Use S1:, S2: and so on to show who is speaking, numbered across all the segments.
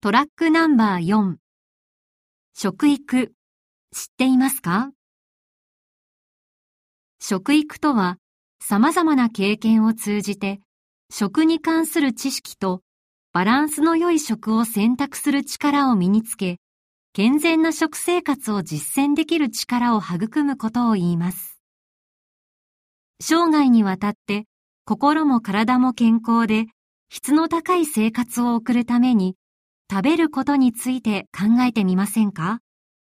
S1: トラックナンバー4、食育、知っていますか？食育とは、様々な経験を通じて、食に関する知識とバランスの良い食を選択する力を身につけ、健全な食生活を実践できる力を育むことを言います。生涯にわたって心も体も健康で質の高い生活を送るために食べることについて考えてみませんか？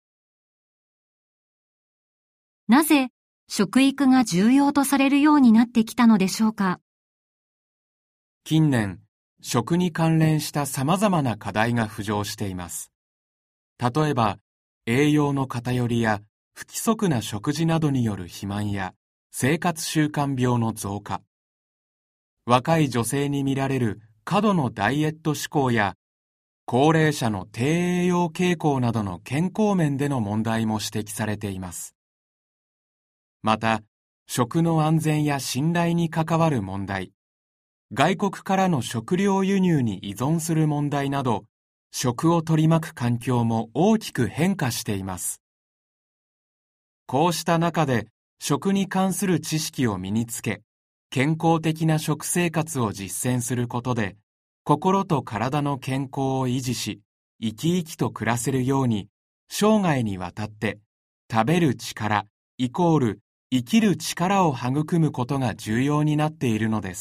S1: なぜ食育が重要とされるようになってきたのでしょうか？
S2: 近年、食に関連した様々な課題が浮上しています。例えば、栄養の偏りや不規則な食事などによる肥満や生活習慣病の増加、若い女性に見られる過度のダイエット志向や高齢者の低栄養傾向などの健康面での問題も指摘されています。また、食の安全や信頼に関わる問題、外国からの食料輸入に依存する問題など、食を取り巻く環境も大きく変化しています。こうした中で、食に関する知識を身につけ、健康的な食生活を実践することで、心と体の健康を維持し、生き生きと暮らせるように、生涯にわたって、食べる力イコール生きる力を育むことが重要になっているのです。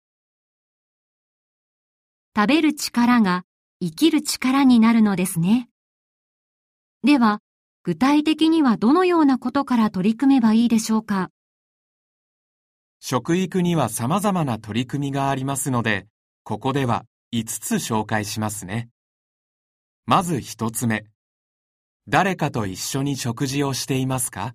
S1: 食べる力が生きる力になるのですね。では、具体的にはどのようなことから取り組めばいいでしょうか？
S2: 食育には様々な取り組みがありますので、ここでは5つ紹介しますね。まず1つ目。誰かと一緒に食事をしていますか？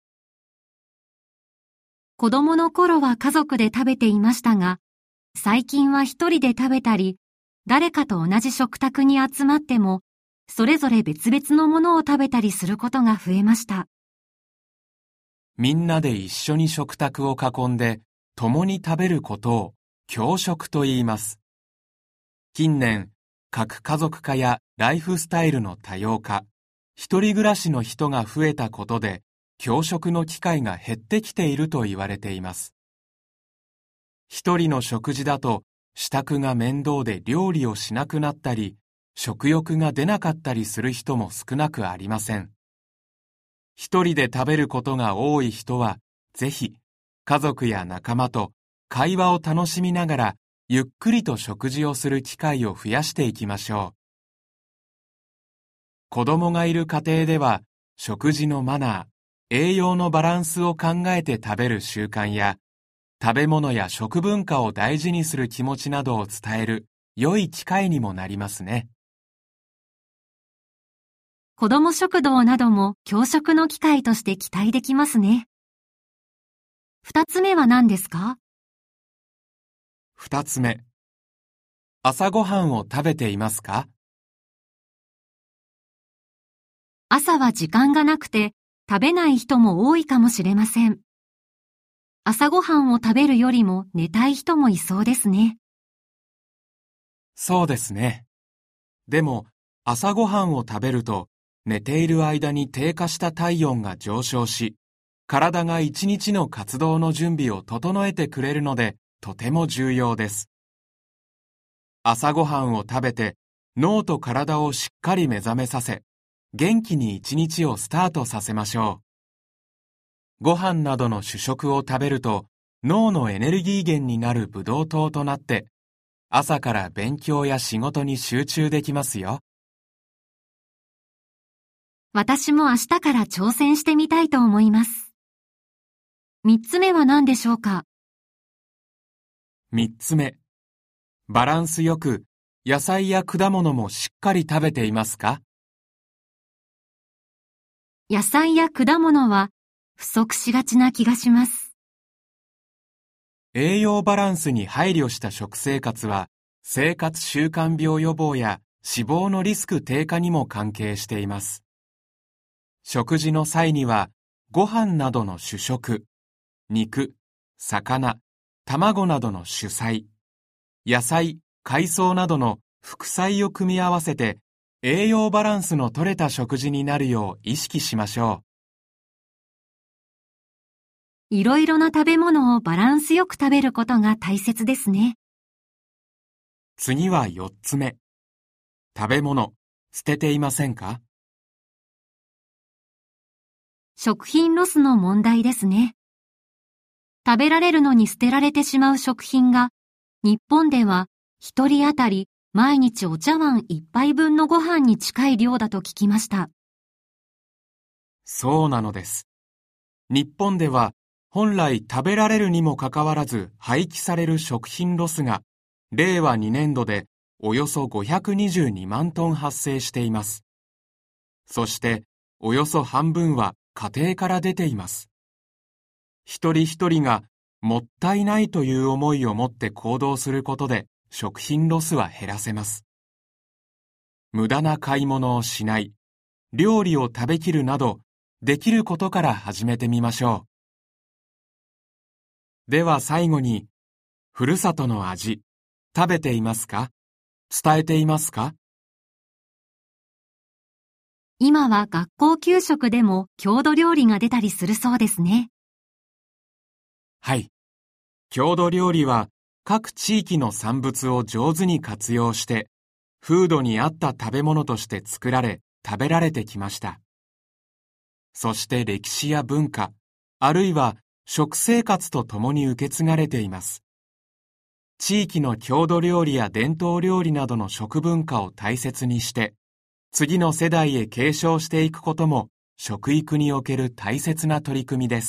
S1: 子供の頃は家族で食べていましたが、最近は一人で食べたり、誰かと同じ食卓に集まっても、それぞれ別々のものを食べたりすることが増えました。
S2: みんなで一緒に食卓を囲んで共に食べることを共食と言います。近年、核家族化やライフスタイルの多様化、一人暮らしの人が増えたことで、共食の機会が減ってきていると言われています。一人の食事だと支度が面倒で料理をしなくなったり、食欲が出なかったりする人も少なくありません。一人で食べることが多い人は、ぜひ家族や仲間と会話を楽しみながらゆっくりと食事をする機会を増やしていきましょう。子供がいる家庭では、食事のマナー、栄養のバランスを考えて食べる習慣や、食べ物や食文化を大事にする気持ちなどを伝える良い機会にもなりますね。
S1: 子ども食堂なども共食の機会として期待できますね。2つ目は何ですか
S2: ？2つ目。朝ごはんを食べていますか？
S1: 朝は時間がなくて食べない人も多いかもしれません。朝ごはんを食べるよりも寝たい人もいそうですね。
S2: そうですね。でも、朝ごはんを食べると、寝ている間に低下した体温が上昇し、体が一日の活動の準備を整えてくれるので、とても重要です。朝ごはんを食べて、脳と体をしっかり目覚めさせ、元気に一日をスタートさせましょう。ご飯などの主食を食べると、脳のエネルギー源になるブドウ糖となって、朝から勉強や仕事に集中できますよ。
S1: 私も明日から挑戦してみたいと思います。3つ目は何でしょうか
S2: ？3つ目。バランスよく、野菜や果物もしっかり食べていますか？
S1: 野菜や果物は不足しがちな気がします。
S2: 栄養バランスに配慮した食生活は、生活習慣病予防や死亡のリスク低下にも関係しています。食事の際には、ご飯などの主食、肉、魚、卵などの主菜、野菜、海藻などの副菜を組み合わせて栄養バランスの取れた食事になるよう意識しましょ
S1: う。いろいろな食べ物をバランスよく食べることが大切ですね。
S2: 次は4つ目。食べ物、捨てていませんか？
S1: 食品ロスの問題ですね。食べられるのに捨てられてしまう食品が、日本では一人当たり毎日お茶碗一杯分のご飯に近い量だと聞きました。
S2: そうなのです。日本では本来食べられるにもかかわらず廃棄される食品ロスが令和2年度でおよそ522万トン発生しています。そしておよそ半分は家庭から出ています。一人一人がもったいないという思いを持って行動することで食品ロスは減らせます。無駄な買い物をしない、料理を食べきるなど、できることから始めてみましょう。では最後に、ふるさとの味、食べていますか？伝えていますか？
S1: 今は学校給食でも郷土料理が出たりするそうですね。
S2: はい。郷土料理は各地域の産物を上手に活用して、風土に合った食べ物として作られ、食べられてきました。そして歴史や文化、あるいは食生活とともに受け継がれています。地域の郷土料理や伝統料理などの食文化を大切にして、次の世代へ継承していくことも食育における大切な取り組みです。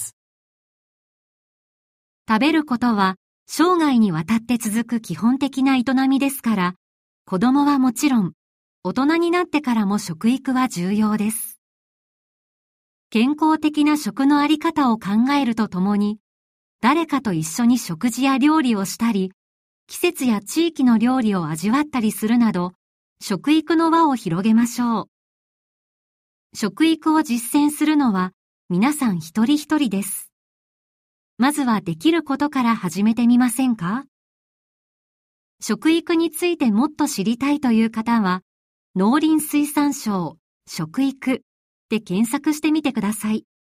S1: 食べることは生涯にわたって続く基本的な営みですから、子供はもちろん、大人になってからも食育は重要です。健康的な食のあり方を考えるとともに、誰かと一緒に食事や料理をしたり、季節や地域の料理を味わったりするなど、食育の輪を広げましょう。食育を実践するのは皆さん一人一人です。まずはできることから始めてみませんか？食育についてもっと知りたいという方は、農林水産省食育で検索してみてください。